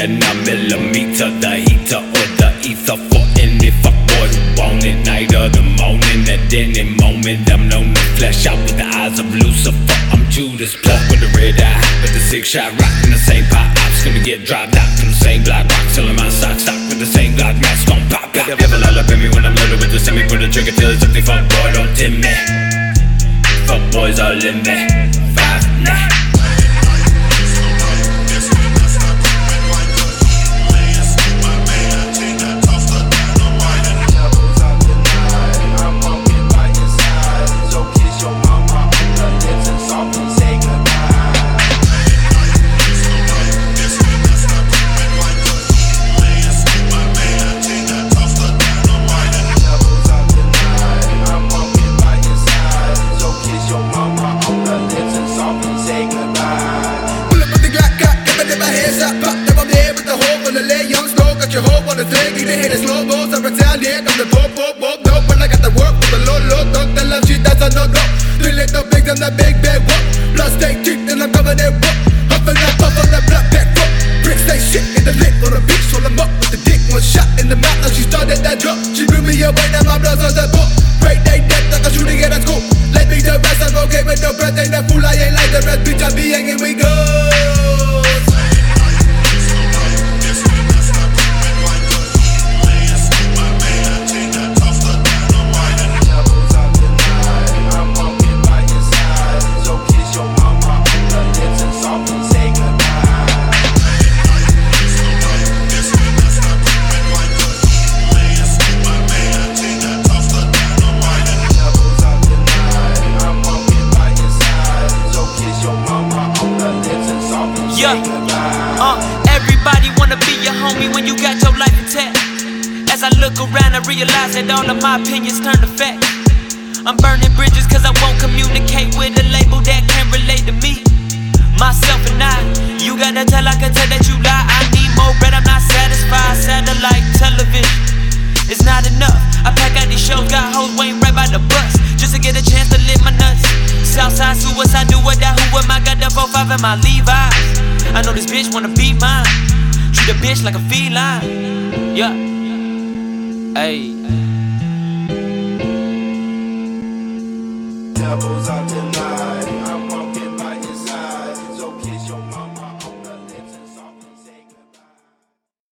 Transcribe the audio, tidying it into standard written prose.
the 9mm, the heater or the ether for any fuckboy who want it. Night or the morning, at any moment I'm known to flash out with the eyes of Lucifer. I'm Judas, plug with a red eye, with the 6-shot rock in the same pot. Ops gonna get dropped out from the same block, rock selling my socks, stock with the same Glock, mask gon' pop. Got the devil all up in me when I'm loaded with the semi, put the trigger till it's empty. Fuckboy, don't tempt me. Fuckboys all in me. 5 nah. Your hope on the thing, you hit it slow moves, I retaliate. I'm the dope, dope, when I got the work with the low, don't tell them shit, that's a no-go. 3 little pigs on the big whoop. Plus take teeth and I'm covered in whoop. Huffing that puff on that black pack foot. Bricks say shit in the lick on the beach, so I'm up with the dick. 1 shot in the mouth, now she started that drop. She blew me away, now my blood's on the book. Break they death like a shooting at a school. Let me the rest, I'm okay with no breath. Ain't that fool, I ain't like the rest, bitch, I be hanging, we go. Yeah, everybody wanna be your homie when you got your life intact. As I look around, I realize that all of my opinions turn to fact. I'm burning bridges cause I won't communicate with a label that can't relate to me. Myself and I, you gotta tell, I can tell that you lie. I need more bread, I'm not satisfied. Satellite television is not enough. I pack out these shows, got hoes waiting right by the bus, just to get a chance to live my nuts. Southside suicide, do or die, who am I? Got the 4-5 in my Levi's. I know this bitch wanna be mine. Treat a bitch like a feline. Yeah. Ayy. Devils out there.